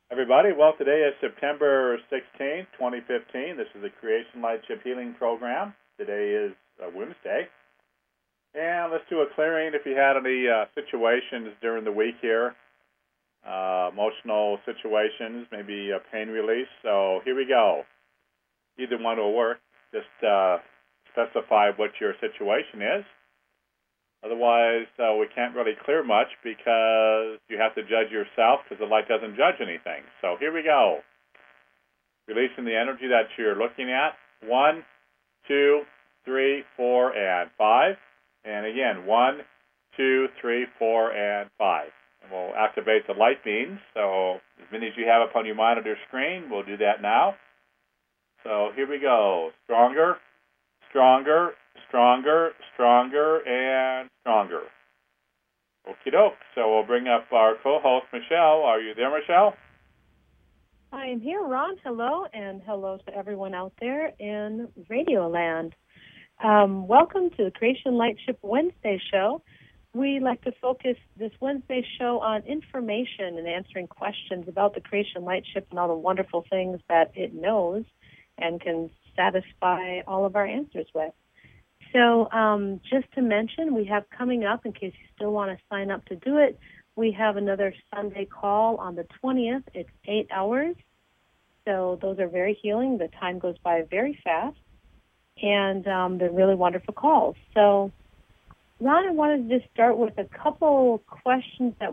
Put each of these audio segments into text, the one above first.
Everybody, well, today is September 16th, 2015. This is the Creation Light Chip Healing Program. Today is Wednesday. And let's do a clearing if you had any situations during the week here, emotional situations, maybe a pain release. So here we go. Either one will work. Just specify what your situation is. Otherwise, we can't really clear much because you have to judge yourself because the light doesn't judge anything. So here we go. Releasing the energy that you're looking at. 1, 2, 3, 4, and 5. And again, 1, 2, 3, 4, and 5. And we'll activate the light beams. So as many as you have up on your monitor screen, we'll do that now. So here we go. Stronger, stronger, stronger, stronger, and stronger. Okie doke. So we'll bring up our co-host, Michelle. Are you there, Michelle? I am here, Ron. Hello, and hello to everyone out there in Radioland. Welcome to the Creation Lightship Wednesday show. We like to focus this Wednesday show on information and answering questions about the Creation Lightship and all the wonderful things that it knows and can satisfy all of our answers with. So just to mention, we have coming up, in case you still want to sign up to do it, we have another Sunday call on the 20th. It's 8 hours. So those are very healing. The time goes by very fast. And they're really wonderful calls. So, Ron, I wanted to just start with a couple questions that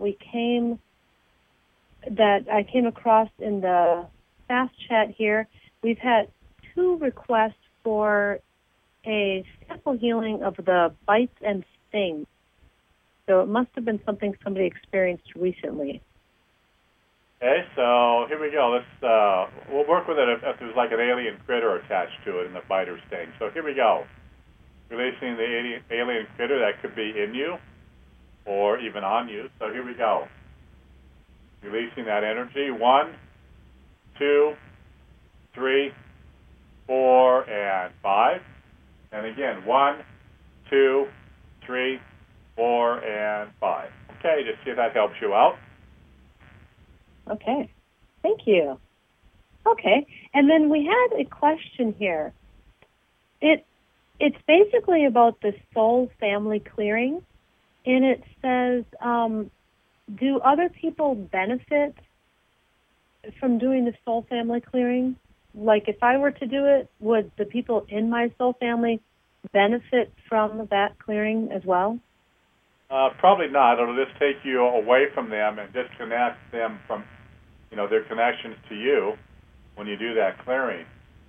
I came across in the fast chat here. We've had 2 requests for a sample healing of the bites and stings. So it must have been something somebody experienced recently. Okay, so here we go. We'll work with it if there's like an alien critter attached to it in the bite or sting. So here we go. Releasing the alien critter that could be in you or even on you. So here we go. Releasing that energy. 1, 2, 3, 4, and 5. And again, 1, 2, 3, 4, and 5. Okay, just see if that helps you out. Okay, thank you. Okay, and then we had a question here. It's basically about the soul family clearing, and it says, do other people benefit from doing the soul family clearing? Like, if I were to do it, would the people in my soul family benefit from that clearing as well? Probably not. It'll just take you away from them and disconnect them from, their connections to you when you do that clearing.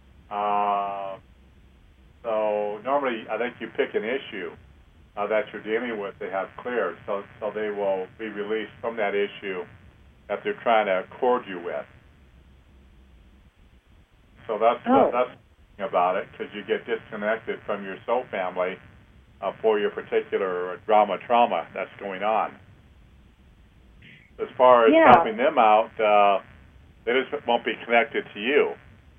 So normally, I think you pick an issue that you're dealing with to have cleared, so they will be released from that issue that they're trying to accord you with. So that's the thing about it, because you get disconnected from your soul family for your particular trauma that's going on. As far as helping them out, they just won't be connected to you.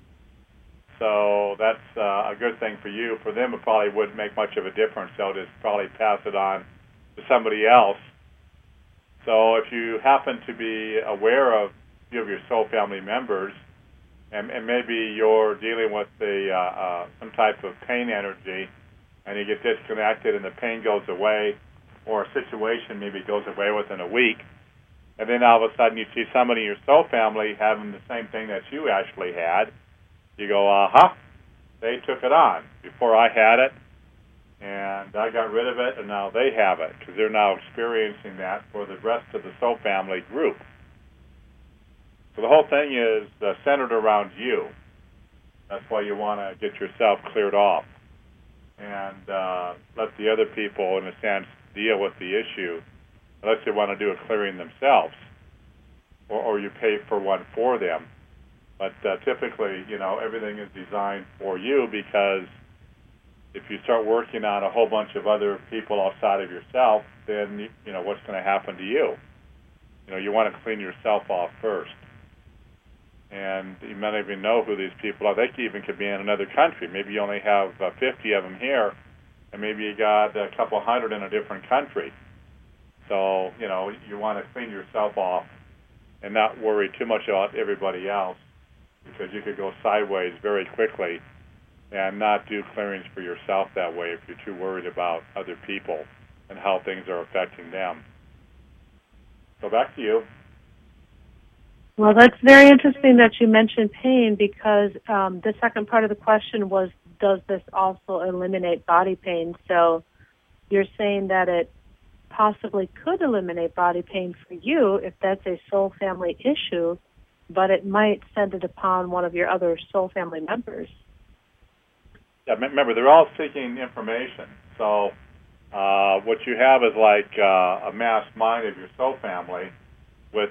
So that's a good thing for you. For them, it probably wouldn't make much of a difference. They'll just probably pass it on to somebody else. So if you happen to be aware of a few of your soul family members, and maybe you're dealing with some type of pain energy, and you get disconnected and the pain goes away, or a situation maybe goes away within a week, and then all of a sudden you see somebody in your soul family having the same thing that you actually had, you go, they took it on before I had it, and I got rid of it, and now they have it, because they're now experiencing that for the rest of the soul family group. So the whole thing is centered around you. That's why you want to get yourself cleared off and let the other people, in a sense, deal with the issue, unless they want to do a clearing themselves, or you pay for one for them. But typically, everything is designed for you, because if you start working on a whole bunch of other people outside of yourself, then, what's going to happen to you? You want to clean yourself off first. And you might not even know who these people are. They even could be in another country. Maybe you only have 50 of them here, and maybe you got a couple hundred in a different country. So, you want to clean yourself off and not worry too much about everybody else, because you could go sideways very quickly, and not do clearings for yourself that way if you're too worried about other people and how things are affecting them. So back to you. Well, that's very interesting that you mentioned pain, because the second part of the question was, does this also eliminate body pain? So you're saying that it possibly could eliminate body pain for you if that's a soul family issue, but it might send it upon one of your other soul family members. Yeah, remember, they're all seeking information. So what you have is like a mass mind of your soul family with,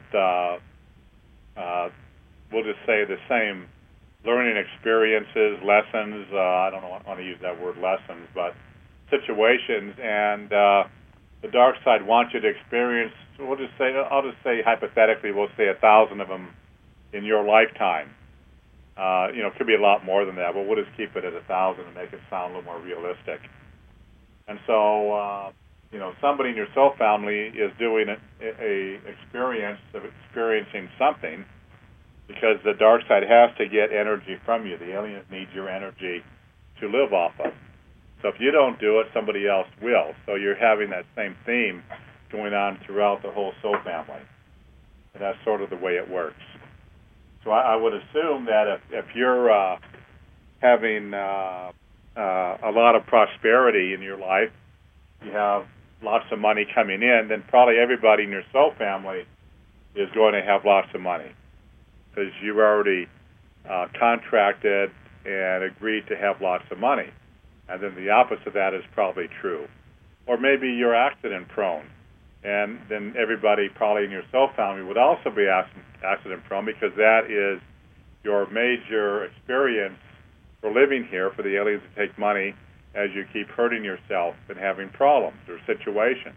we'll just say, the same learning experiences, lessons. I don't want to use that word lessons, but situations. And the dark side wants you to experience, I'll just say hypothetically, we'll say 1,000 of them in your lifetime. It could be a lot more than that, but we'll just keep it at 1,000 and make it sound a little more realistic. And so, somebody in your soul family is doing a experience of experiencing something, because the dark side has to get energy from you. The aliens need your energy to live off of. So if you don't do it, somebody else will. So you're having that same theme going on throughout the whole soul family. And that's sort of the way it works. So I would assume that if you're having a lot of prosperity in your life, you have lots of money coming in, then probably everybody in your soul family is going to have lots of money, because you've already contracted and agreed to have lots of money. And then the opposite of that is probably true. Or maybe you're accident prone, and then everybody probably in your soul family would also be accident prone, because that is your major experience for living here, for the aliens to take money as you keep hurting yourself and having problems or situations.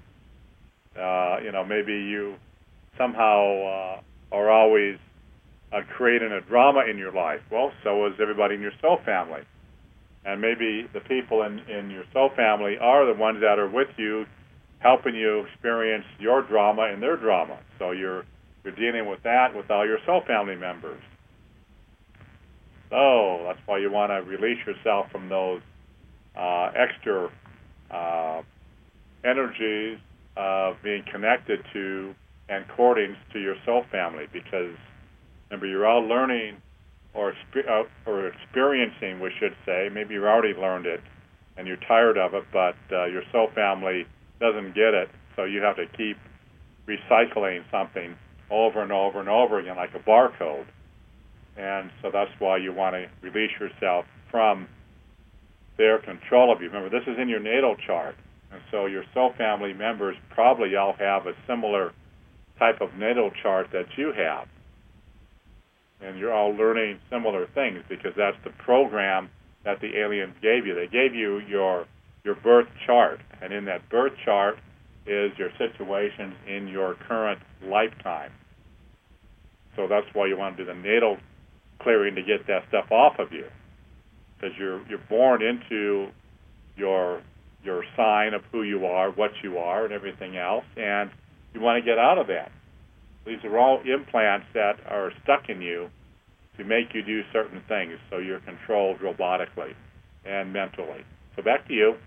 Maybe you somehow are always creating a drama in your life. Well, so is everybody in your soul family. And maybe the people in your soul family are the ones that are with you, helping you experience your drama and their drama. So you're dealing with that with all your soul family members. So that's why you want to release yourself from those extra energies of being connected to and cordings to your soul family, because remember, you're all learning or experiencing, we should say. Maybe you've already learned it and you're tired of it, but your soul family doesn't get it, so you have to keep recycling something over and over and over again, like a barcode. And so that's why you want to release yourself from their control of you. Remember, this is in your natal chart, and so your soul family members probably all have a similar type of natal chart that you have. And you're all learning similar things, because that's the program that the aliens gave you. They gave you your birth chart, and in that birth chart is your situations in your current lifetime. So that's why you want to do the natal clearing, to get that stuff off of you, because you're born into your sign of who you are, what you are, and everything else, and you want to get out of that. These are all implants that are stuck in you to make you do certain things, so you're controlled robotically and mentally. So back to you.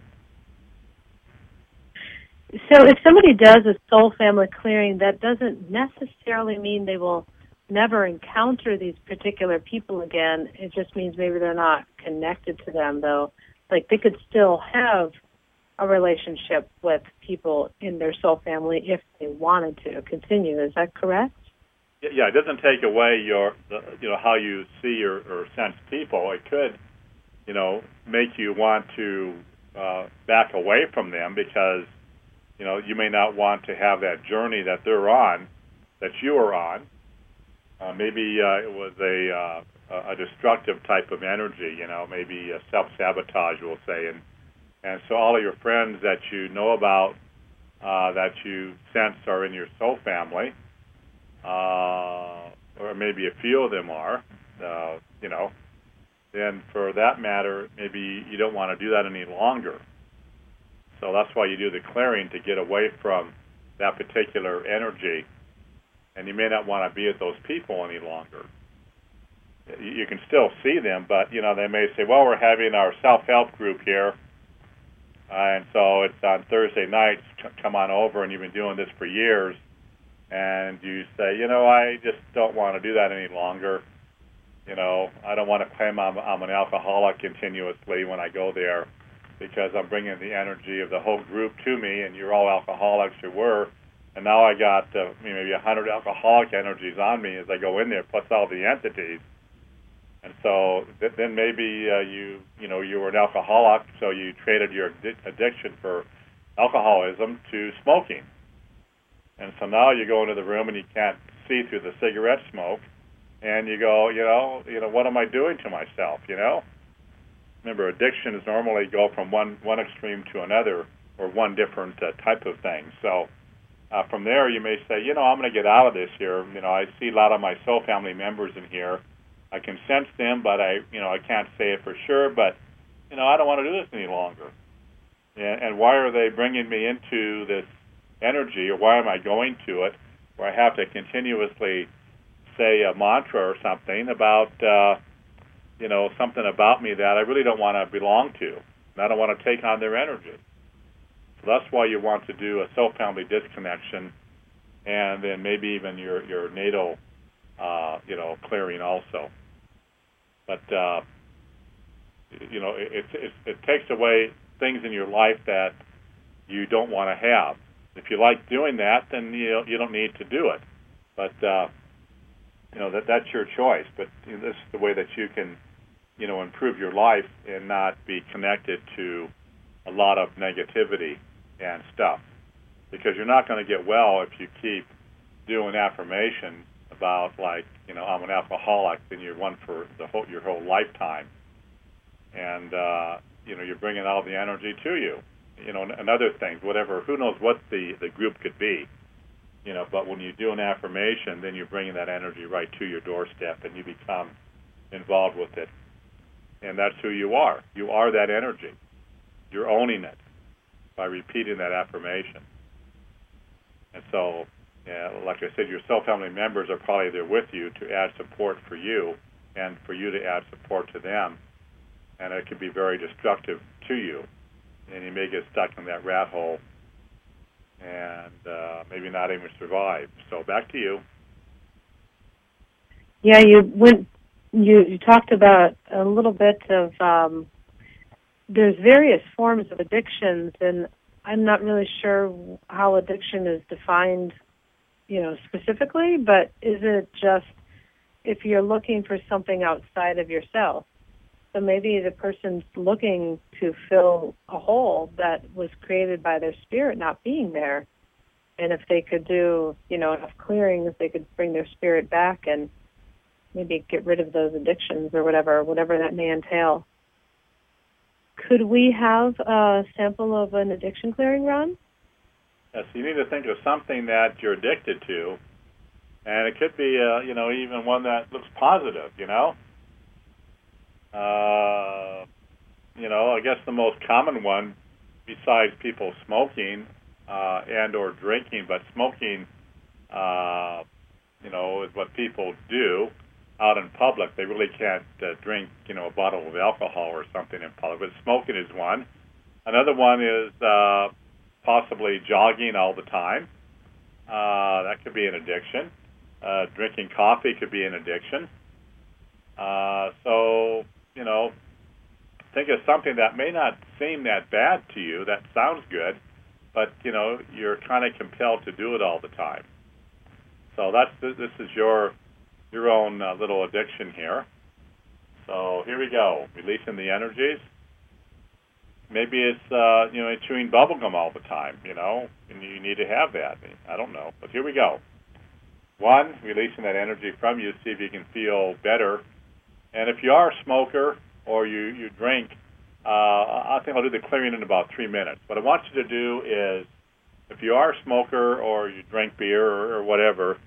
So if somebody does a soul family clearing, that doesn't necessarily mean they will never encounter these particular people again. It just means maybe they're not connected to them, though. Like, they could still have a relationship with people in their soul family if they wanted to continue. Is that correct? Yeah, it doesn't take away how you see or sense people. It could, make you want to back away from them, because, you may not want to have that journey that they're on, that you are on. Maybe it was a destructive type of energy, maybe self-sabotage, we'll say. And so all of your friends that you know about, that you sense are in your soul family, or maybe a few of them are, then for that matter, maybe you don't want to do that any longer. So that's why you do the clearing, to get away from that particular energy and you may not want to be with those people any longer. You can still see them, but they may say, "Well, we're having our self-help group here, and so it's on Thursday nights. Come on over." And you've been doing this for years, and you say, "I just don't want to do that any longer. I don't want to claim I'm an alcoholic continuously when I go there, because I'm bringing the energy of the whole group to me, and you're all alcoholics, you were, and now I got maybe 100 alcoholic energies on me as I go in there, plus all the entities." And so then maybe you were an alcoholic, so you traded your addiction for alcoholism to smoking. And so now you go into the room and you can't see through the cigarette smoke, and you go, what am I doing to myself? Remember, addictions normally go from one extreme to another, or one different type of thing. So from there, you may say, I'm going to get out of this here. I see a lot of my soul family members in here. I can sense them, but I can't say it for sure. But I don't want to do this any longer. And why are they bringing me into this energy, or why am I going to it, where I have to continuously say a mantra or something about something about me that I really don't want to belong to, and I don't want to take on their energy. So that's why you want to do a soul family disconnection, and then maybe even your natal clearing also. But it takes away things in your life that you don't want to have. If you like doing that, then you don't need to do it. But that's your choice. But this is the way that you can improve your life and not be connected to a lot of negativity and stuff. Because you're not going to get well if you keep doing affirmations about, I'm an alcoholic, then you're one for your whole lifetime. And, you're bringing all the energy to you. And other things, whatever, who knows what the group could be. But when you do an affirmation, then you're bringing that energy right to your doorstep, and you become involved with it. And that's who you are. You are that energy. You're owning it by repeating that affirmation. And so, like I said, your soul family members are probably there with you to add support for you, and for you to add support to them. And it can be very destructive to you. And you may get stuck in that rat hole and maybe not even survive. So back to you. Yeah, you talked about a little bit of there's various forms of addictions, and I'm not really sure how addiction is defined, specifically, but is it just if you're looking for something outside of yourself? So maybe the person's looking to fill a hole that was created by their spirit not being there. And if they could do, enough clearings, they could bring their spirit back and maybe get rid of those addictions or whatever that may entail. Could we have a sample of an addiction clearing, Ron? Yes, you need to think of something that you're addicted to. And it could be, even one that looks positive, I guess the most common one, besides people smoking and or drinking, but smoking, is what people do out in public. They really can't drink, a bottle of alcohol or something in public. But smoking is one. Another one is possibly jogging all the time. That could be an addiction. Drinking coffee could be an addiction. So, think of something that may not seem that bad to you, that sounds good, but, you're kind of compelled to do it all the time. So this is your own little addiction here. So here we go, releasing the energies. Maybe it's, chewing bubblegum all the time, and you need to have that. I don't know, but here we go. One, releasing that energy from you, see if you can feel better. And if you are a smoker or you drink, I think I'll do the clearing in about 3 minutes. What I want you to do is, if you are a smoker or you drink beer or whatever,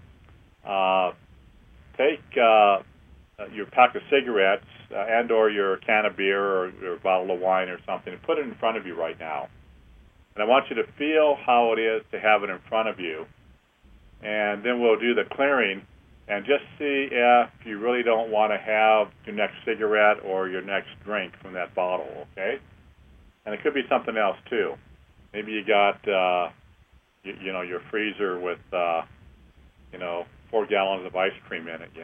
take your pack of cigarettes and or your can of beer or your bottle of wine or something and put it in front of you right now. And I want you to feel how it is to have it in front of you. and then we'll do the clearing and just see if you really don't want to have your next cigarette or your next drink from that bottle, okay? And it could be something else too. Maybe you got, your freezer with, 4 gallons of ice cream in it,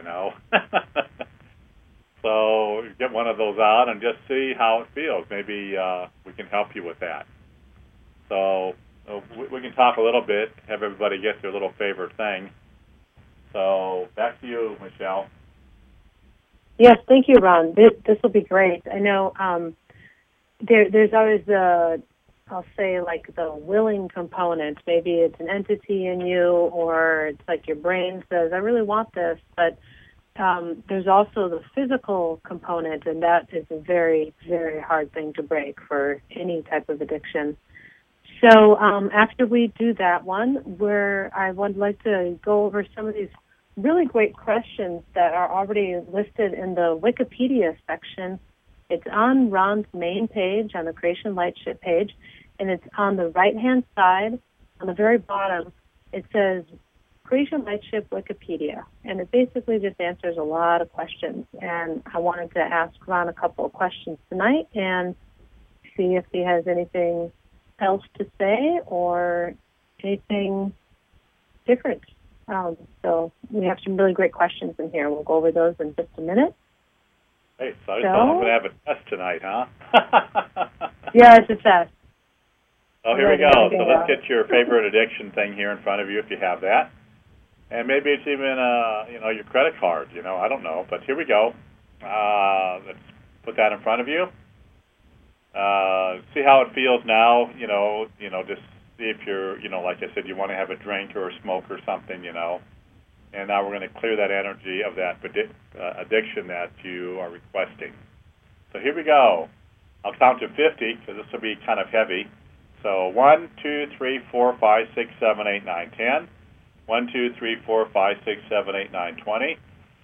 So get one of those out and just see how it feels. Maybe we can help you with that. So we can talk a little bit, have everybody get their little favorite thing. So back to you, Michelle. Yes, thank you, Ron. This will be great. I know there's always I'll say like the willing component. Maybe it's an entity in you, or it's like your brain says, I really want this, but there's also the physical component, and that is a very, very hard thing to break for any type of addiction. So after we do that one, I would like to go over some of these really great questions that are already listed in the Wikipedia section. It's on Ron's main page, on the Creation Lightship page, and it's on the right-hand side, on the very bottom. It says Creation Lightship Wikipedia, and it basically just answers a lot of questions. And I wanted to ask Ron a couple of questions tonight and see if he has anything else to say or anything different. So we have some really great questions in here. We'll go over those in just a minute. Hey, so I'm going to have a test tonight, huh? Yeah, it's a test. Oh, here we go. So let's get your favorite addiction thing here in front of you if you have that. And maybe it's even, your credit card, I don't know. But here we go. Let's put that in front of you. See how it feels now, just see if you're, like I said, you want to have a drink or a smoke or something, And now we're going to clear that energy of that addiction that you are requesting. So here we go. I'll count to 50 because this will be kind of heavy. So 1, 2, 3, 4, 5, 6, 7, 8, 9, 10. 1, 2, 3, 4, 5, 6, 7, 8, 9, 20.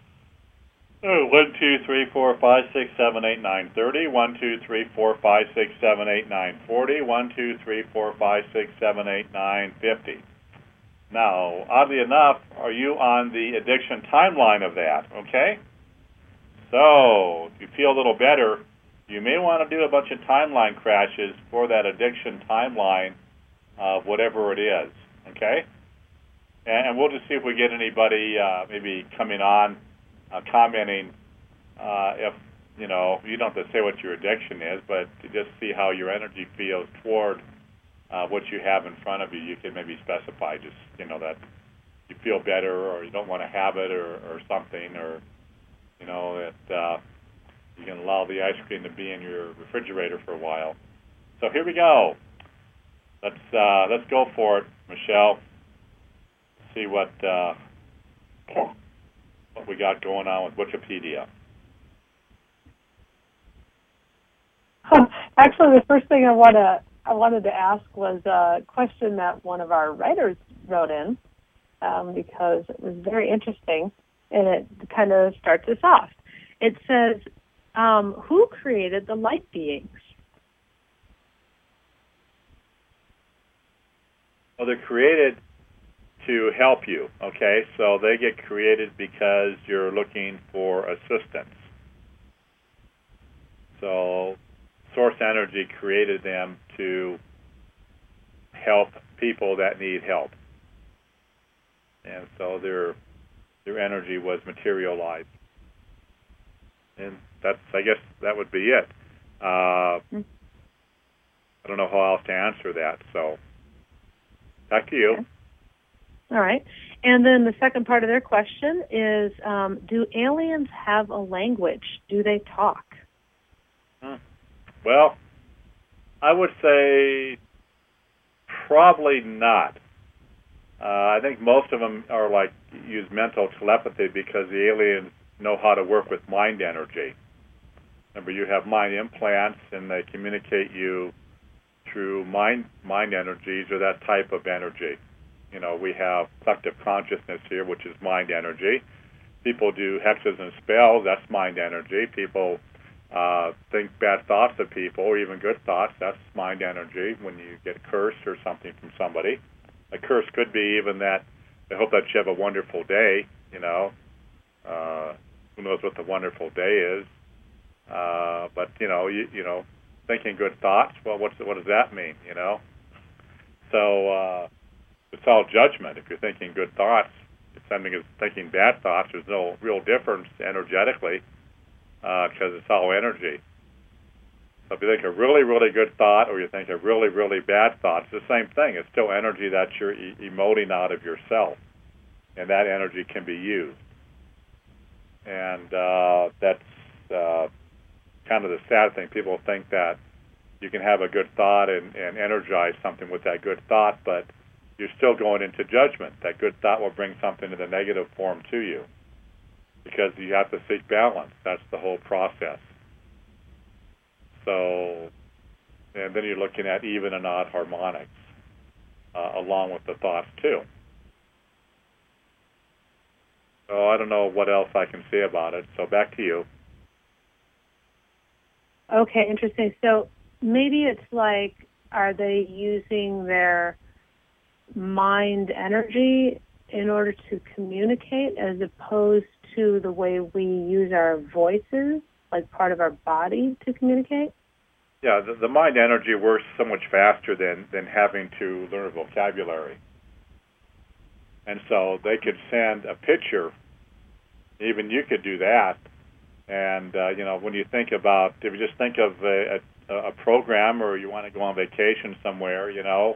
1, 2, 3, 4, 5, 6, 7, 8, 9, 30. 1, 2, 3, 4, 5, 6, 7, 8, 9, 40. 1, 2, 3, 4, 5, 6, 7, 8, 9, 50. Now, oddly enough, are you on the addiction timeline of that, okay? So, if you feel a little better, you may want to do a bunch of timeline crashes for that addiction timeline of whatever it is, okay? And we'll just see if we get anybody maybe coming on, commenting if, you don't have to say what your addiction is, but to just see how your energy feels toward what you have in front of you. You can maybe specify just, that you feel better or you don't want to have it or something, or, that you can allow the ice cream to be in your refrigerator for a while. So here we go. Let's go for it, Michelle. See what we got going on with Wikipedia. Actually, the first thing I wanted to ask was a question that one of our writers wrote in because it was very interesting, and it kind of starts us off. It says, who created the light beings? Well, they're created to help you, okay? So they get created because you're looking for assistance. So Source Energy created them to help people that need help. And so their energy was materialized. And I guess that would be it. I don't know how else to answer that, so back to you. Okay. All right. And then the second part of their question is, do aliens have a language? Do they talk? Well, I would say probably not. I think most of them are use mental telepathy because the aliens know how to work with mind energy. Remember, you have mind implants, and they communicate you through mind energies or that type of energy. We have collective consciousness here, which is mind energy. People do hexes and spells, that's mind energy. People think bad thoughts of people, or even good thoughts, that's mind energy when you get cursed or something from somebody. A curse could be even that they hope that you have a wonderful day. Who knows what the wonderful day is? But thinking good thoughts. Well, what does that mean? So it's all judgment. If you're thinking good thoughts, if something is thinking bad thoughts, there's no real difference energetically because it's all energy. So if you think a really, really good thought or you think a really, really bad thought, it's the same thing. It's still energy that you're emoting out of yourself, and that energy can be used. And that's kind of the sad thing. People think that you can have a good thought and energize something with that good thought, but you're still going into judgment. That good thought will bring something in the negative form to you because you have to seek balance. That's the whole process. So, and then you're looking at even and odd harmonics along with the thoughts too. So I don't know what else I can say about it. So back to you. Okay, interesting. So maybe it's like, are they using their mind energy in order to communicate as opposed to the way we use our voices, like part of our body to communicate? Yeah, the mind energy works so much faster than having to learn a vocabulary. And so they could send a picture, even you could do that. And, when you think about, if you just think of a program or you want to go on vacation somewhere,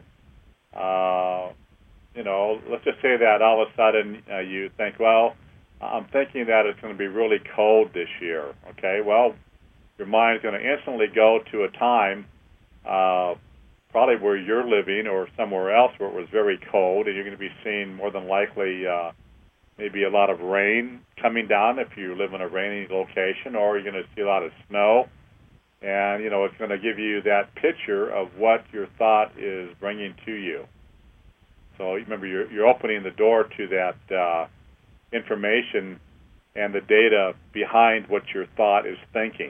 let's just say that all of a sudden you think, well, I'm thinking that it's going to be really cold this year. Okay, well, your mind's going to instantly go to a time probably where you're living or somewhere else where it was very cold, and you're going to be seeing more than likely maybe a lot of rain coming down if you live in a rainy location, or you're going to see a lot of snow. And, it's going to give you that picture of what your thought is bringing to you. So remember, you're opening the door to that information and the data behind what your thought is thinking.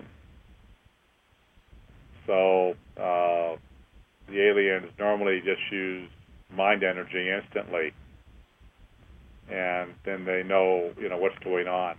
So the aliens normally just use mind energy instantly, and then they know, what's going on,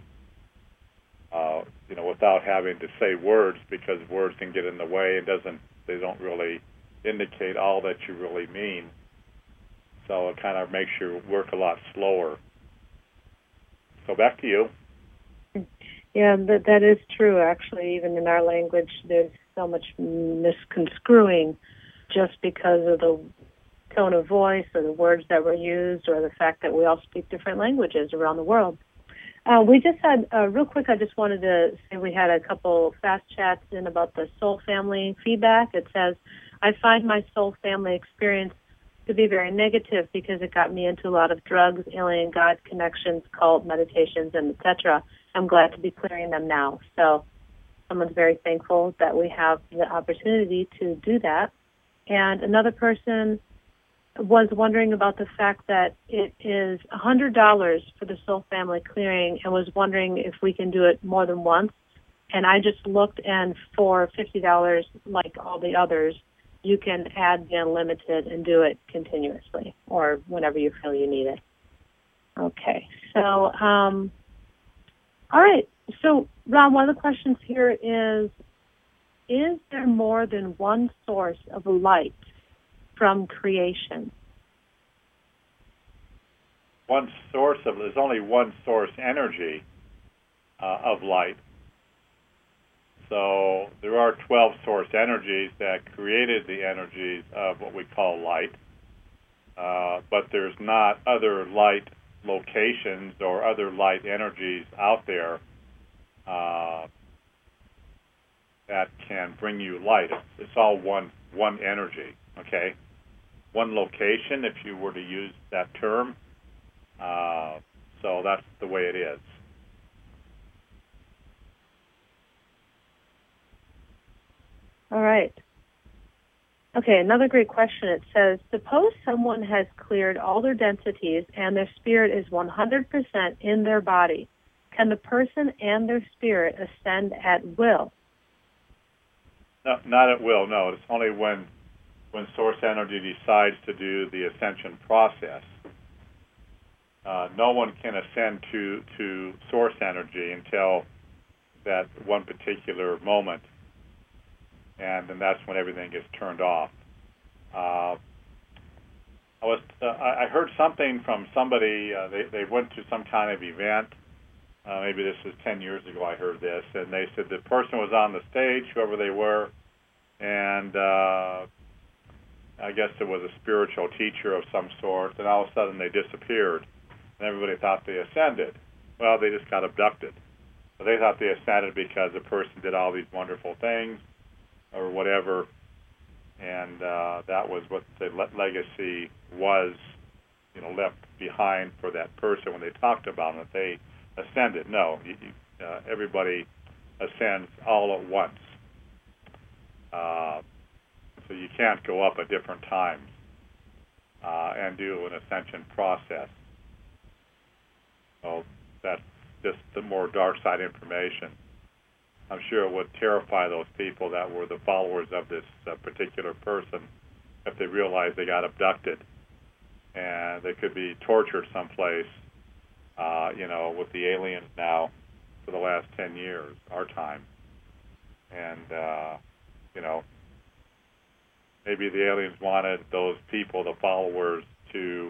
without having to say words, because words can get in the way and they don't really indicate all that you really mean. So it kind of makes your work a lot slower. So back to you. Yeah, that is true. Actually, even in our language, there's so much misconstruing just because of the tone of voice or the words that were used or the fact that we all speak different languages around the world. We just had, real quick, I just wanted to say we had a couple fast chats in about the soul family feedback. It says, I find my soul family experience to be very negative because it got me into a lot of drugs, alien God connections, cult meditations, and etc. I'm glad to be clearing them now. So someone's very thankful that we have the opportunity to do that. And another person was wondering about the fact that it is $100 for the soul family clearing and was wondering if we can do it more than once. And I just looked, and for $50, like all the others, you can add the unlimited and do it continuously or whenever you feel you need it. Okay, so, all right. So, Ron, one of the questions here is there more than one source of light from creation? There's only one source energy of light. So there are 12 source energies that created the energies of what we call light, but there's not other light locations or other light energies out there that can bring you light. It's all one energy, okay? One location, if you were to use that term. So that's the way it is. All right. Okay, another great question. It says, suppose someone has cleared all their densities and their spirit is 100% in their body. Can the person and their spirit ascend at will? No, not at will, no. It's only when source energy decides to do the ascension process. no one can ascend to source energy until that one particular moment, and then that's when everything gets turned off. I heard something from somebody. They went to some kind of event. Maybe this was 10 years ago. I heard this, and they said the person was on the stage, whoever they were, and I guess it was a spiritual teacher of some sort. And all of a sudden they disappeared, and everybody thought they ascended. Well, they just got abducted. So they thought they ascended because the person did all these wonderful things, or whatever. And that was what the legacy was, left behind for that person when they talked about it. They ascended. No, everybody ascends all at once. So you can't go up at different times and do an ascension process. So that's just the more dark side information. I'm sure it would terrify those people that were the followers of this particular person if they realized they got abducted and they could be tortured someplace, with the aliens now for the last 10 years, our time. And, maybe the aliens wanted those people, the followers, to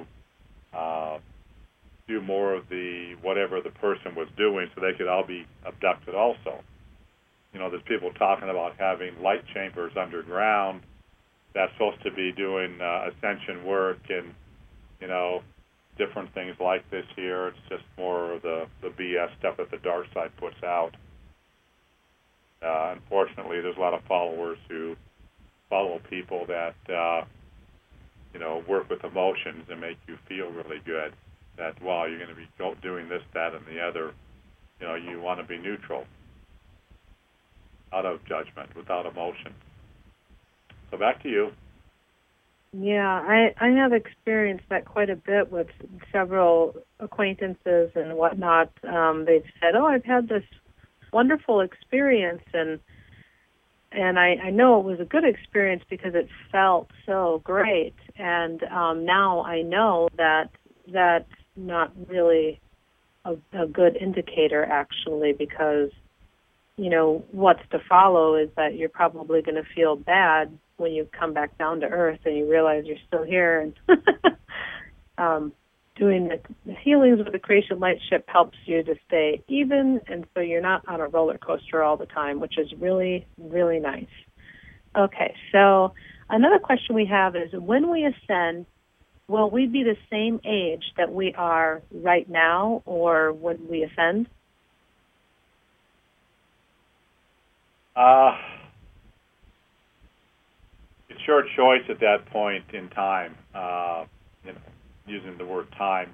do more of the whatever the person was doing so they could all be abducted also. There's people talking about having light chambers underground that's supposed to be doing ascension work and, different things like this here. It's just more of the BS stuff that the dark side puts out. Unfortunately, there's a lot of followers who follow people that, work with emotions and make you feel really good. That, wow, you're going to be doing this, that, and the other. You want to be neutral, out of judgment, without emotion. So back to you. Yeah, I have experienced that quite a bit with several acquaintances and whatnot. They've said, "Oh, I've had this wonderful experience," and I know it was a good experience because it felt so great. And now I know that that's not really a good indicator, actually, because what's to follow is that you're probably going to feel bad when you come back down to earth and you realize you're still here. And doing the healings with the Creation Light Ship helps you to stay even, and so you're not on a roller coaster all the time, which is really, really nice. Okay, so another question we have is, when we ascend, will we be the same age that we are right now, or when we ascend? It's your choice at that point in time, using the word time.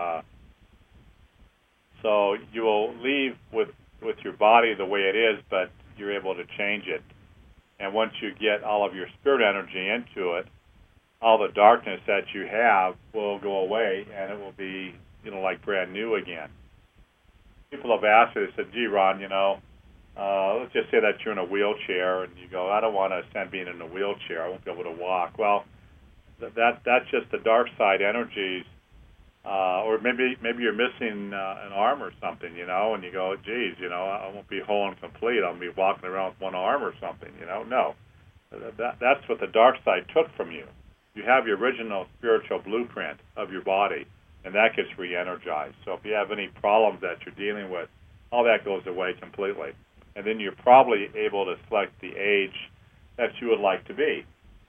So you will leave with your body the way it is, but you're able to change it. And once you get all of your spirit energy into it, all the darkness that you have will go away, and it will be, like brand new again. People have asked me, they said, "Gee, Ron, let's just say that you're in a wheelchair," and you go, "I don't want to ascend being in a wheelchair. I won't be able to walk." Well, that's just the dark side energies, or maybe you're missing an arm or something, and you go, "Geez, I won't be whole and complete. I'll be walking around with one arm or something." No, that's what the dark side took from you. You have your original spiritual blueprint of your body, and that gets re-energized. So if you have any problems that you're dealing with, all that goes away completely. And then you're probably able to select the age that you would like to be.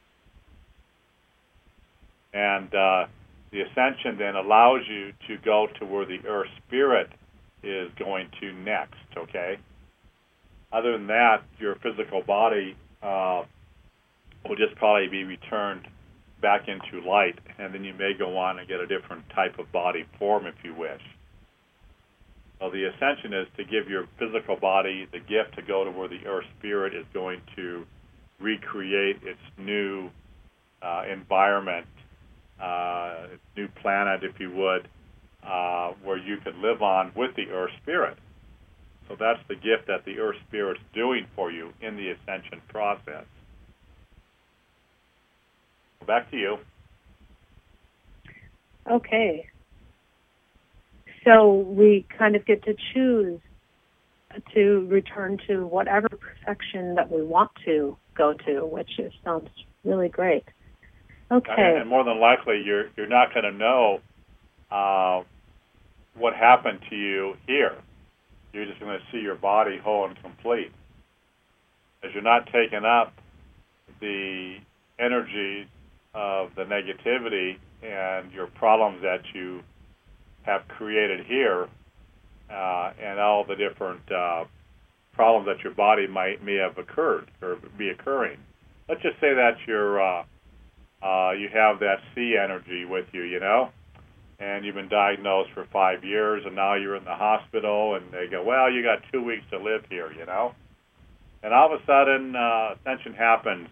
And the ascension then allows you to go to where the earth spirit is going to next, okay? Other than that, your physical body will just probably be returned back into light, and then you may go on and get a different type of body form if you wish. So the ascension is to give your physical body the gift to go to where the earth spirit is going to recreate its new environment, its new planet, if you would, where you could live on with the earth spirit. So that's the gift that the earth spirit's doing for you in the ascension process. Back to you. Okay. So we kind of get to choose to return to whatever perfection that we want to go to, which sounds really great. Okay. And more than likely, you're not going to know what happened to you here. You're just going to see your body whole and complete. As you're not taking up the energy of the negativity and your problems that you have created here, and all the different problems that your body may have occurred or be occurring. Let's just say that you have that C energy with you, and you've been diagnosed for 5 years, and now you're in the hospital, and they go, well, you got 2 weeks to live here, And all of a sudden, ascension happens,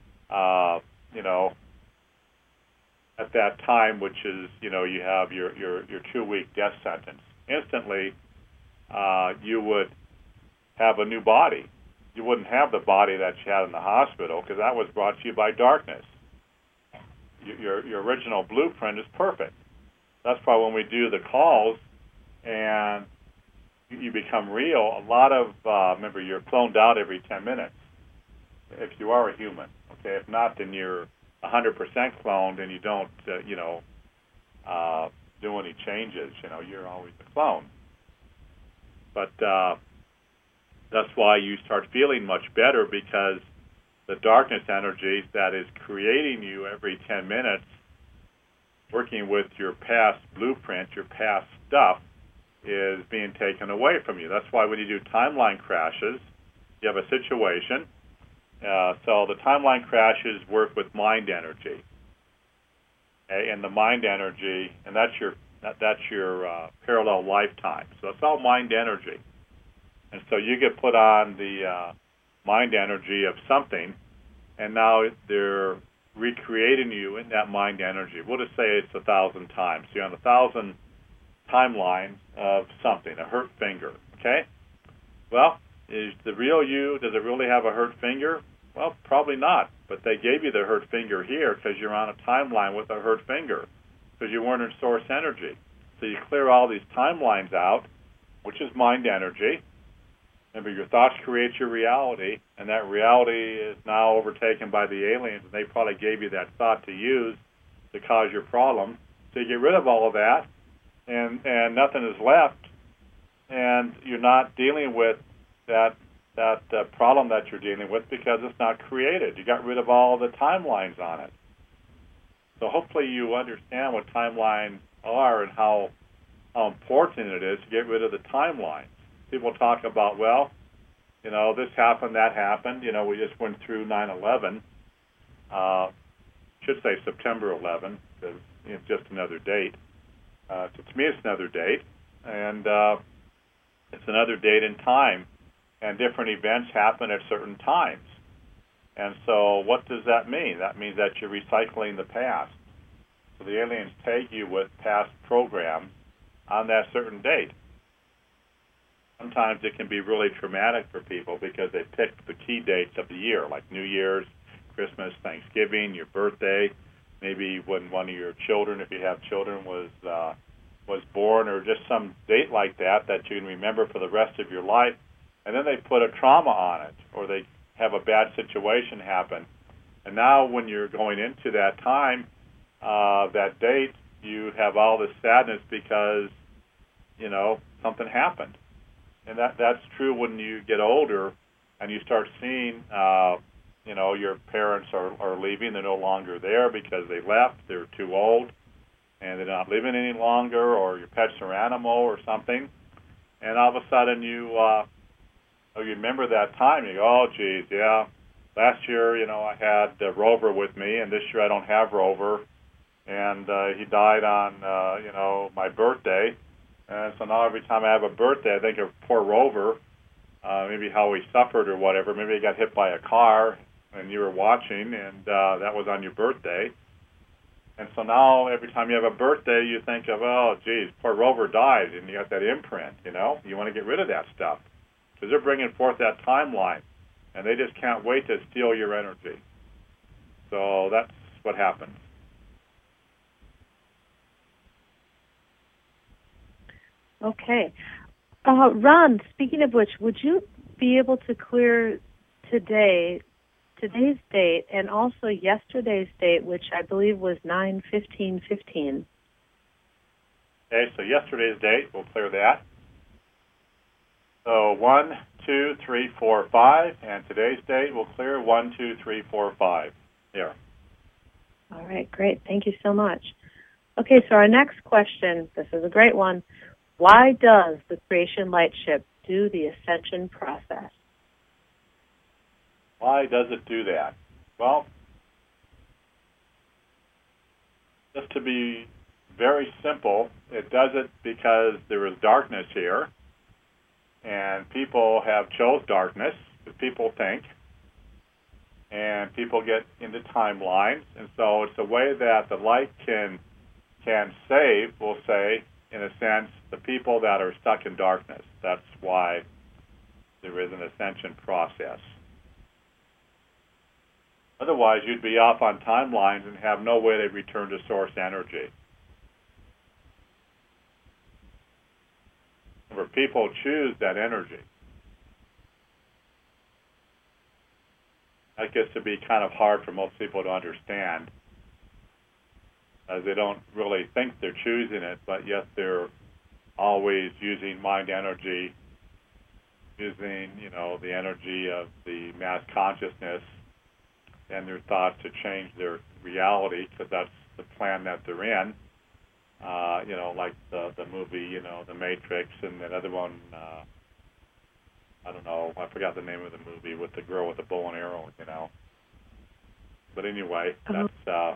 at that time, which is, you have your 2-week death sentence. Instantly, you would have a new body. You wouldn't have the body that you had in the hospital because that was brought to you by darkness. Your original blueprint is perfect. That's why when we do the calls and you become real, a lot of, remember, you're cloned out every 10 minutes if you are a human. Okay, if not, then you're 100% cloned and you don't, do any changes. You're always a clone. But that's why you start feeling much better, because the darkness energy that is creating you every 10 minutes, working with your past blueprint, your past stuff, is being taken away from you. That's why when you do timeline crashes, you have a situation. So the timeline crashes work with mind energy. Okay? And the mind energy, and that's your parallel lifetime. So it's all mind energy. And so you get put on the mind energy of something, and now they're recreating you in that mind energy. We'll just say it's 1,000 times. So you're on 1,000 timelines of something, a hurt finger, okay? Well, is the real you, does it really have a hurt finger? Well, probably not, but they gave you the hurt finger here because you're on a timeline with a hurt finger, because you weren't in source energy. So you clear all these timelines out, which is mind energy. Remember, your thoughts create your reality, and that reality is now overtaken by the aliens, and they probably gave you that thought to use to cause your problem. So you get rid of all of that, and nothing is left, and you're not dealing with that problem that you're dealing with because it's not created. You got rid of all the timelines on it. So hopefully you understand what timelines are and how important it is to get rid of the timelines. People talk about, well, this happened, that happened. We just went through 9/11. Should say September 11 because it's just another date. So to me, it's another date, and it's another date in time, and different events happen at certain times. And so what does that mean? That means that you're recycling the past. So the aliens take you with past programs on that certain date. Sometimes it can be really traumatic for people because they picked the key dates of the year, like New Year's, Christmas, Thanksgiving, your birthday, maybe when one of your children, if you have children, was born, or just some date like that you can remember for the rest of your life. And then they put a trauma on it, or they have a bad situation happen. And now when you're going into that time, that date, you have all this sadness because, something happened. And that's true when you get older and you start seeing, your parents are leaving. They're no longer there because they left. They're too old, and they're not living any longer, or your pet's an animal or something. And all of a sudden you remember that time. You go, oh, geez, yeah. Last year, I had Rover with me, and this year I don't have Rover. And he died on, my birthday. And so now every time I have a birthday, I think of poor Rover, maybe how he suffered or whatever. Maybe he got hit by a car and you were watching, and that was on your birthday. And so now every time you have a birthday, you think of, oh, geez, poor Rover died, and you got that imprint, You want to get rid of that stuff because they're bringing forth that timeline, and they just can't wait to steal your energy. So that's what happens. Okay. Ron, speaking of which, would you be able to clear today's date, and also yesterday's date, which I believe was 9/15/15? Okay, so yesterday's date, we'll clear that. So 1, 2, 3, 4, 5, and today's date we'll clear 1, 2, 3, 4, 5. Here. All right, great. Thank you so much. Okay, so our next question, this is a great one. Why does the Creation Lightship do the ascension process? Why does it do that? Well, just to be very simple, it does it because there is darkness here, and people have chose darkness, as people think, and people get into timelines, and so it's a way that the light can save, we'll say, in a sense, the people that are stuck in darkness. That's why there is an ascension process. Otherwise, you'd be off on timelines and have no way to return to source energy. Remember, people choose that energy. That gets to be kind of hard for most people to understand, as they don't really think they're choosing it, but yet they're always using mind energy, using, the energy of the mass consciousness and their thoughts to change their reality, because that's the plan that they're in. Like the movie, The Matrix, and that other one, I don't know, I forgot the name of the movie with the girl with the bow and arrow, But anyway, that's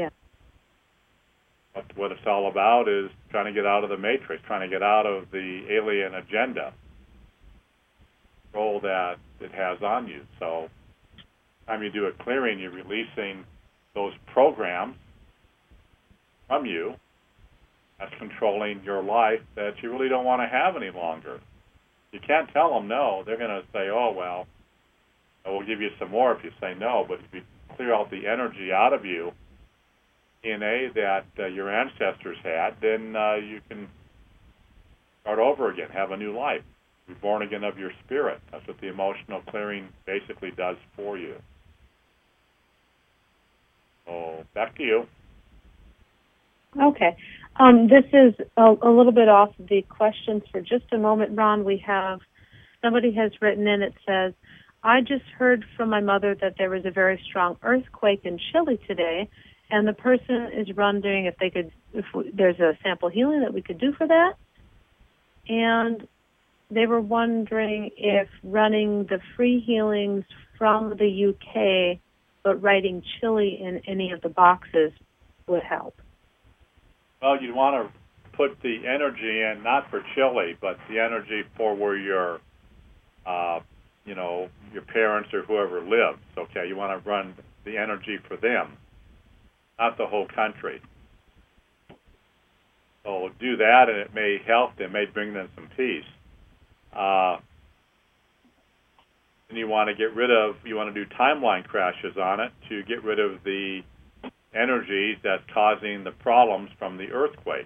what it's all about, is trying to get out of the Matrix, trying to get out of the alien agenda, role that it has on you. So time you do a clearing, you're releasing those programs from you that's controlling your life that you really don't want to have any longer. You can't tell them no. They're going to say, oh, well, we'll give you some more if you say no. But if you clear out the energy out of you, DNA that your ancestors had, then you can start over again, have a new life, be born again of your spirit. That's what the emotional clearing basically does for you. So back to you. Okay. This is a little bit off the questions for just a moment, Ron. Somebody has written in, it says, I just heard from my mother that there was a very strong earthquake in Chile today, and the person is wondering if there's a sample healing that we could do for that. And they were wondering if running the free healings from the UK, but writing Chile in any of the boxes would help. Well, you'd want to put the energy in, not for Chile, but the energy for where your parents or whoever lives. Okay, you want to run the energy for them, not the whole country. So do that, and it may help them, may bring them some peace. And you want to do timeline crashes on it to get rid of the energies that's causing the problems from the earthquake.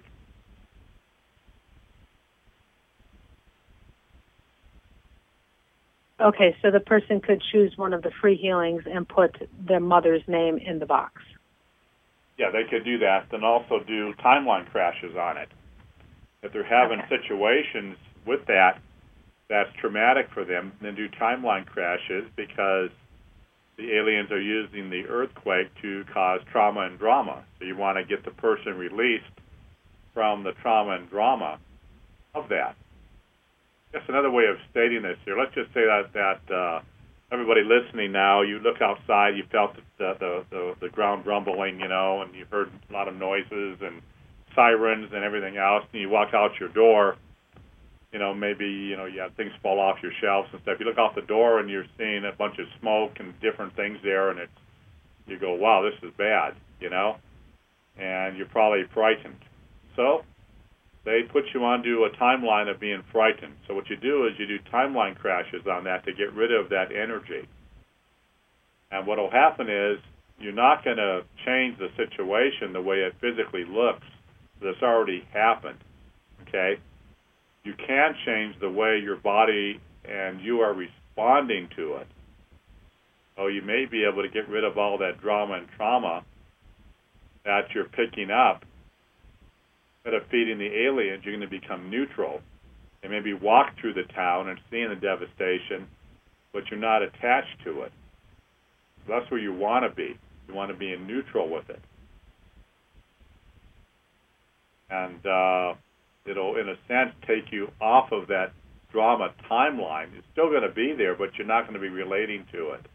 Okay, so the person could choose one of the free healings and put their mother's name in the box. Yeah, they could do that, then also do timeline crashes on it. If they're having situations with that's traumatic for them, then do timeline crashes, because the aliens are using the earthquake to cause trauma and drama. So you want to get the person released from the trauma and drama of that. That's another way of stating this here. Let's just say that everybody listening now, you look outside, you felt the ground rumbling, and you heard a lot of noises and sirens and everything else, and you walk out your door, maybe, you have things fall off your shelves and stuff. You look out the door and you're seeing a bunch of smoke and different things there, and you go, wow, this is bad, and you're probably frightened. So they put you onto a timeline of being frightened. So what you do is you do timeline crashes on that to get rid of that energy. And what will happen is you're not going to change the situation the way it physically looks. That's already happened, okay? you can change the way your body and you are responding to it. So you may be able to get rid of all that drama and trauma that you're picking up. Instead of feeding the aliens, you're going to become neutral and maybe walk through the town and seeing the devastation, but you're not attached to it. So that's where you want to be. You want to be in neutral with it. And it'll, in a sense, take you off of that drama timeline. It's still going to be there, but you're not going to be relating to it.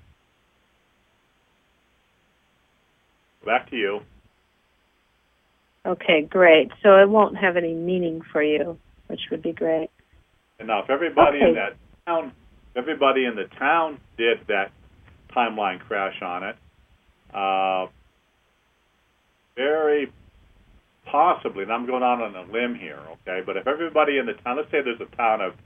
Back to you. Okay, great. So it won't have any meaning for you, which would be great. And now, if everybody in that town, everybody in the town did that timeline crash on it, very possibly, and I'm going out on a limb here, okay, but if everybody in the town, let's say there's a town of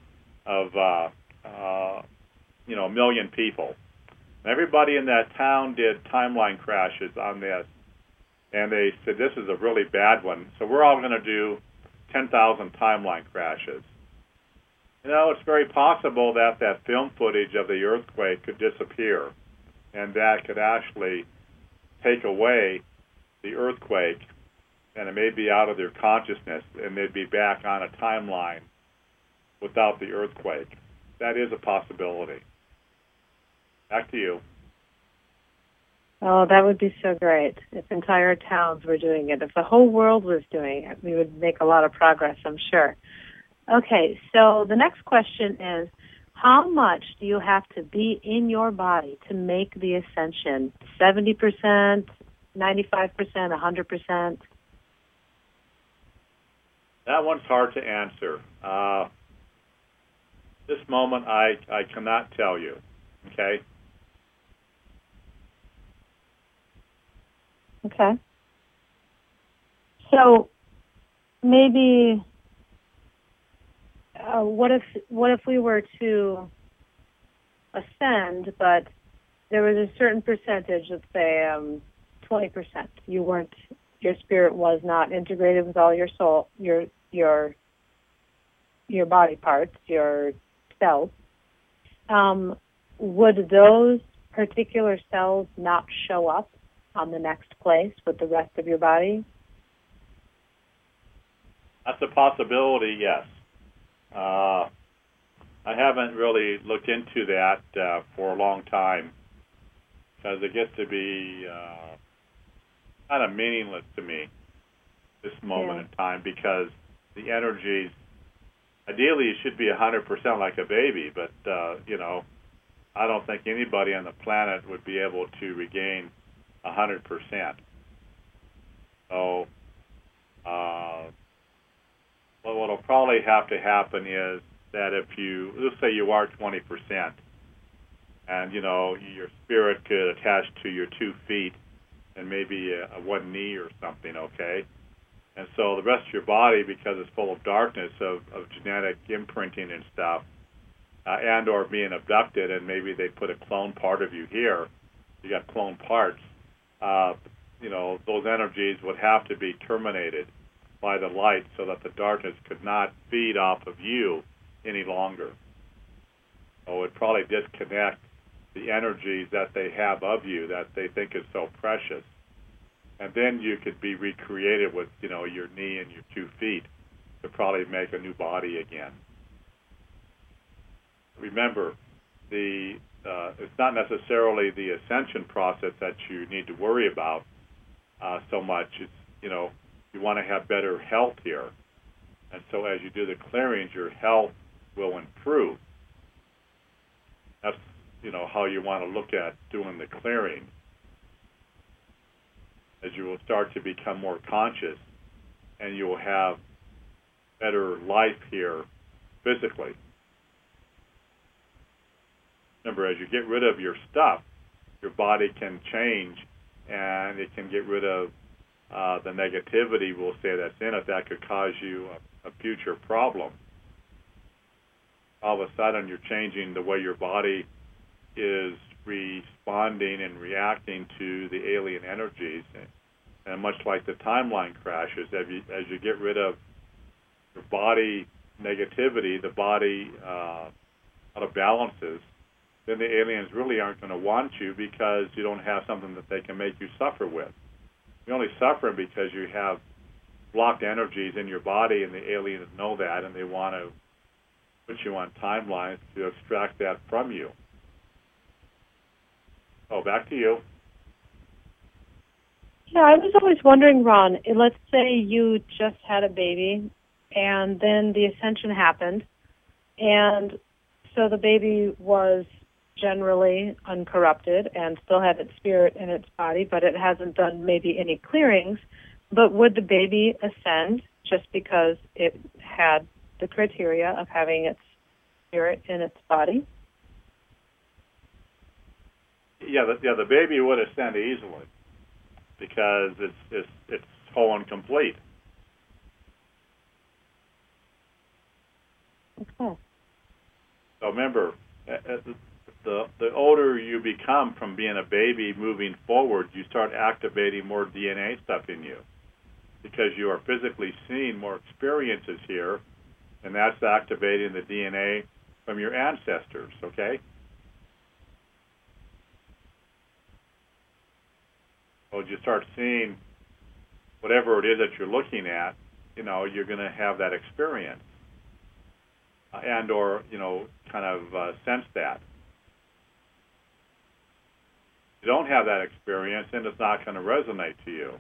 1 million people, and everybody in that town did timeline crashes on this, and they said, this is a really bad one, so we're all going to do 10,000 timeline crashes. You know, it's very possible that that film footage of the earthquake could disappear, and that could actually take away the earthquake, and it may be out of their consciousness, and they'd be back on a timeline without the earthquake. That is a possibility. Back to you. Oh, that would be so great if entire towns were doing it. If the whole world was doing it, we would make a lot of progress, I'm sure. Okay, so the next question is, how much do you have to be in your body to make the ascension? 70%, 95%, 100%? That one's hard to answer. This moment, I cannot tell you, okay? Okay. So maybe what if we were to ascend, but there was a certain percentage, let's say 20%. Your spirit was not integrated with all your soul, your body parts, your cells. Would those particular cells not show up on the next place with the rest of your body? That's a possibility, yes. I haven't really looked into that for a long time because it gets to be kind of meaningless to me, this moment in time, because the energies, ideally it should be 100% like a baby, but, I don't think anybody on the planet would be able to regain 100%. So, what'll probably have to happen is that if let's say you are 20%, and, your spirit could attach to your 2 feet and maybe a 1 knee or something, okay? And so the rest of your body, because it's full of darkness of genetic imprinting and stuff, and or being abducted, and maybe they put a clone part of you here, you got clone parts, those energies would have to be terminated by the light so that the darkness could not feed off of you any longer. So it would probably disconnect the energies that they have of you that they think is so precious. And then you could be recreated with, your knee and your 2 feet to probably make a new body again. Remember, it's not necessarily the ascension process that you need to worry about so much. It's, you want to have better health here. And so as you do the clearings, your health will improve. That's, how you want to look at doing the clearing. As you will start to become more conscious and you will have better life here physically. Remember, as you get rid of your stuff, your body can change and it can get rid of the negativity, we'll say, that's in it that could cause you a future problem. All of a sudden, you're changing the way your body is responding and reacting to the alien energies. And much like the timeline crashes, as you get rid of your body negativity, the body out of balances, then the aliens really aren't going to want you because you don't have something that they can make you suffer with. You're only suffering because you have blocked energies in your body, and the aliens know that, and they want to put you on timelines to extract that from you. Oh, back to you. Yeah, I was always wondering, Ron, let's say you just had a baby, and then the ascension happened, and so the baby was generally uncorrupted and still had its spirit in its body, but it hasn't done maybe any clearings. But would the baby ascend just because it had the criteria of having its spirit in its body? Yeah, the baby would ascend easily because it's whole and complete. Okay. So remember, the older you become from being a baby moving forward, you start activating more DNA stuff in you because you are physically seeing more experiences here, and that's activating the DNA from your ancestors, okay? So as you start seeing whatever it is that you're looking at, you're going to have that experience and or, kind of sense that. If you don't have that experience, then it's not going to resonate to you.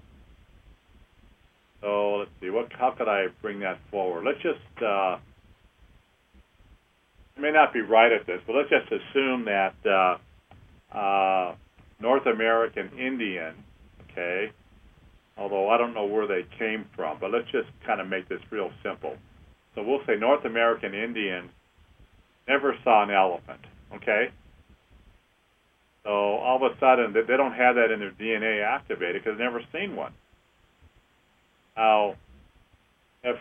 So let's see, how could I bring that forward? Let's just, I may not be right at this, but let's just assume that North American Indian, okay, although I don't know where they came from, but let's just kind of make this real simple. So we'll say North American Indians never saw an elephant, okay? So all of a sudden, they don't have that in their DNA activated because they've never seen one. Now, if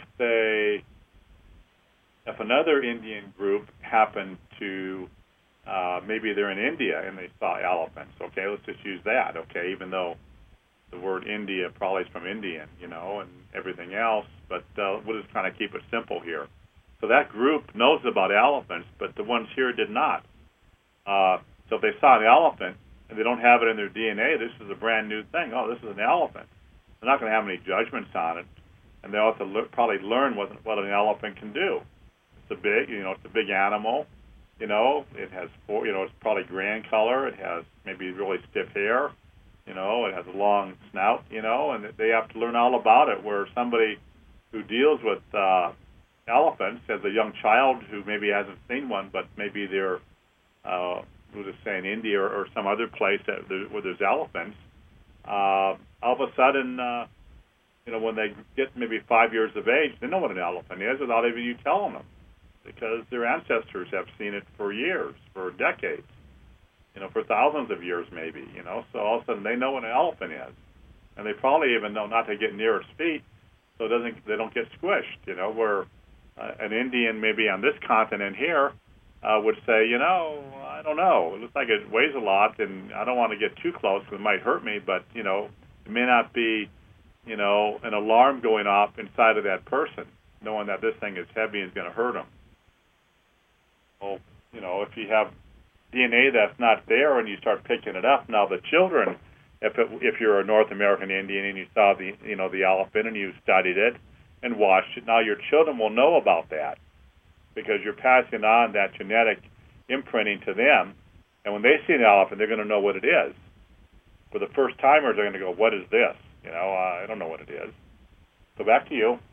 another Indian group happened to, maybe they're in India and they saw elephants, okay, let's just use that, okay, even though the word India probably is from Indian, and everything else, but we'll just kind of keep it simple here. So that group knows about elephants, but the ones here did not. So if they saw an elephant and they don't have it in their DNA, this is a brand new thing. Oh, this is an elephant. They're not going to have any judgments on it, and they'll have to probably learn what an elephant can do. It's a big animal. It has it's probably gray in color. It has maybe really stiff hair. It has a long snout. And they have to learn all about it. Where somebody who deals with elephants as a young child who maybe hasn't seen one, but maybe they're we'll just say in India or some other place where there's elephants. All of a sudden, when they get maybe 5 years of age, they know what an elephant is without even you telling them, because their ancestors have seen it for years, for decades, for thousands of years maybe, So all of a sudden they know what an elephant is, and they probably even know not to get near its feet so they don't get squished, where an Indian maybe on this continent here would say, I don't know, it looks like it weighs a lot, and I don't want to get too close because it might hurt me, but, it may not be, an alarm going off inside of that person, knowing that this thing is heavy and is going to hurt them. Well, if you have DNA that's not there and you start picking it up, now the children, if you're a North American Indian and you saw the elephant and you studied it and watched it, now your children will know about that because you're passing on that genetic imprinting to them, and when they see an elephant, they're going to know what it is. For the first timers, they're going to go, "What is this?" I don't know what it is. So back to you.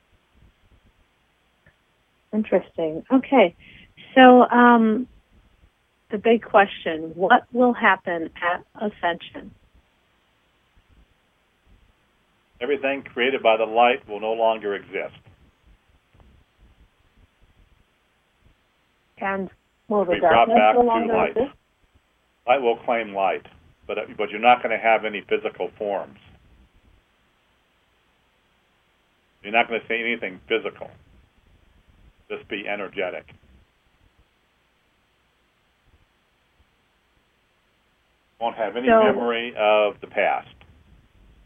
Interesting. Okay. So the big question, what will happen at Ascension? Everything created by the light will no longer exist. And will the be brought darkness back no to longer light. exist? Light will claim light, but you're not going to have any physical forms. You're not going to see anything physical. Just be energetic. Won't have any memory of the past.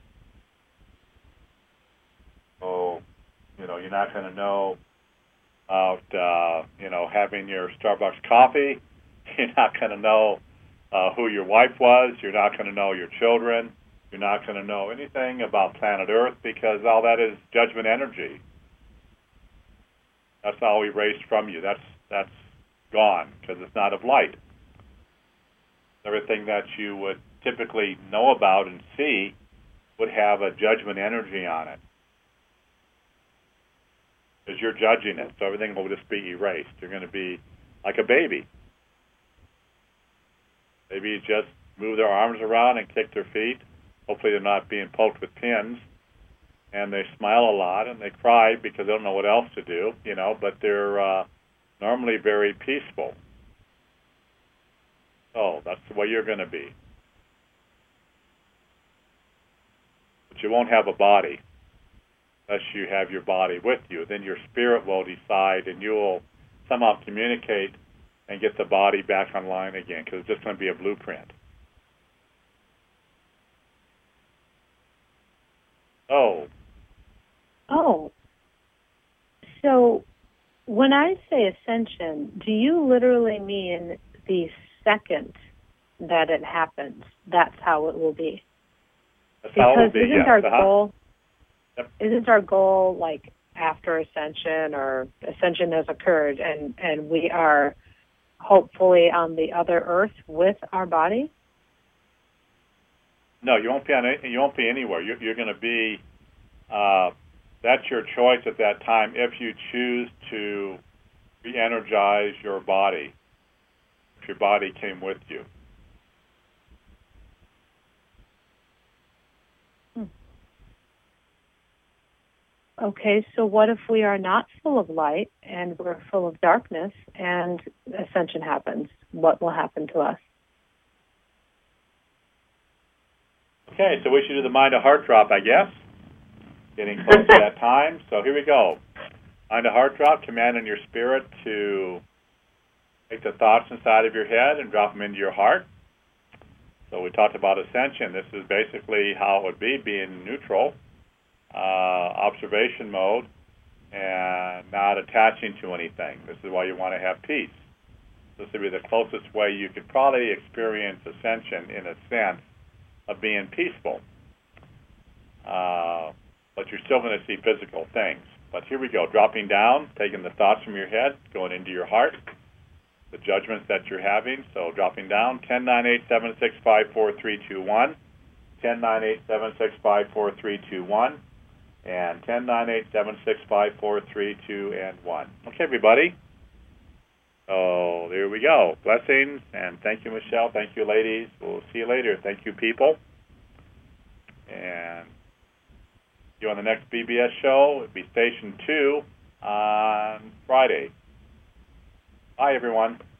So, you're not going to know having your Starbucks coffee. You're not going to know who your wife was. You're not going to know your children. You're not going to know anything about planet Earth because all that is judgment energy. That's all erased from you. That's gone because it's not of light. Everything that you would typically know about and see would have a judgment energy on it because you're judging it. So everything will just be erased. You're going to be like a baby. Maybe just move their arms around and kick their feet. Hopefully they're not being poked with pins. And they smile a lot and they cry because they don't know what else to do, but they're normally very peaceful. So that's the way you're going to be. But you won't have a body unless you have your body with you. Then your spirit will decide and you'll somehow communicate and get the body back online again because it's just going to be a blueprint. Oh. So when I say ascension, do you literally mean the second that it happens, that's how it will be? That's how it will be, isn't yes. our goal Yep. Isn't our goal like after ascension or ascension has occurred and we are hopefully on the other earth with our body? No, you won't be anywhere. You're going to be. That's your choice at that time. If you choose to re-energize your body, if your body came with you. Okay, so what if we are not full of light and we're full of darkness and ascension happens? What will happen to us? Okay, so we should do the mind to heart drop, I guess. Getting close to that time. So here we go. Mind to heart drop, commanding your spirit to take the thoughts inside of your head and drop them into your heart. So we talked about ascension. This is basically how it would be, being neutral, observation mode, and not attaching to anything. This is why you want to have peace. This would be the closest way you could probably experience ascension in a sense of being peaceful. But you're still going to see physical things. But here we go, dropping down, taking the thoughts from your head, going into your heart, the judgments that you're having. So dropping down, 1098-765-4321, 1098-765-4321, and 1098-765-4321. Okay, everybody. So there we go. Blessings, and thank you, Michelle. Thank you, ladies. We'll see you later. Thank you, people. And see you on the next BBS show. It'll be Station 2 on Friday. Bye, everyone.